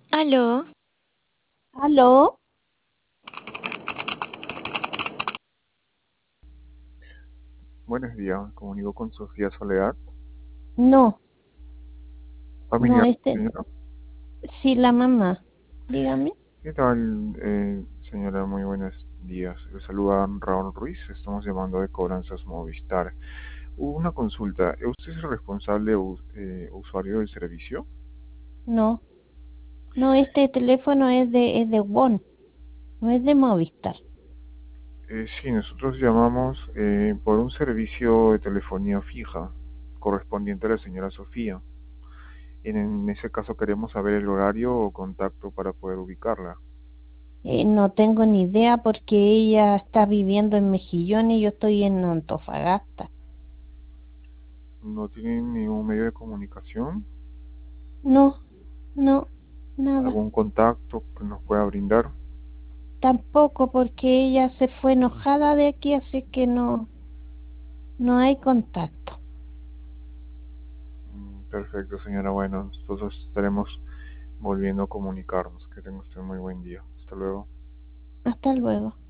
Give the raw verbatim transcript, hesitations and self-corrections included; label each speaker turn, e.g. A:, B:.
A: Aló,
B: ¿Aló?
C: Buenos días, comunico con Sofía Soledad,
B: No, no,
C: familiar,
B: este,
C: señora.
B: sí, la mamá. Dígame.
C: ¿Qué tal, eh, señora? Muy buenos días. Le saluda Raúl Ruiz, estamos llamando de Cobranzas Movistar. Hubo una consulta, ¿usted es el responsable u- eh, usuario del servicio?
B: No, no, este teléfono es de, es de WON, no es de Movistar.
C: Eh, sí, nosotros llamamos eh, por un servicio de telefonía fija correspondiente a la señora Sofía. En, en ese caso queremos saber el horario o contacto para poder ubicarla.
B: Eh, no tengo ni idea porque ella está viviendo en Mejillones y yo estoy en Antofagasta.
C: ¿No tienen ningún medio de comunicación?
B: No, no, nada.
C: ¿Algún contacto que nos pueda brindar?
B: Tampoco porque ella se fue enojada de aquí, así que no, no hay contacto.
C: Mm, Perfecto, señora. Bueno, nosotros estaremos volviendo a comunicarnos. Que tenga usted muy buen día. Hasta luego.
B: Hasta luego.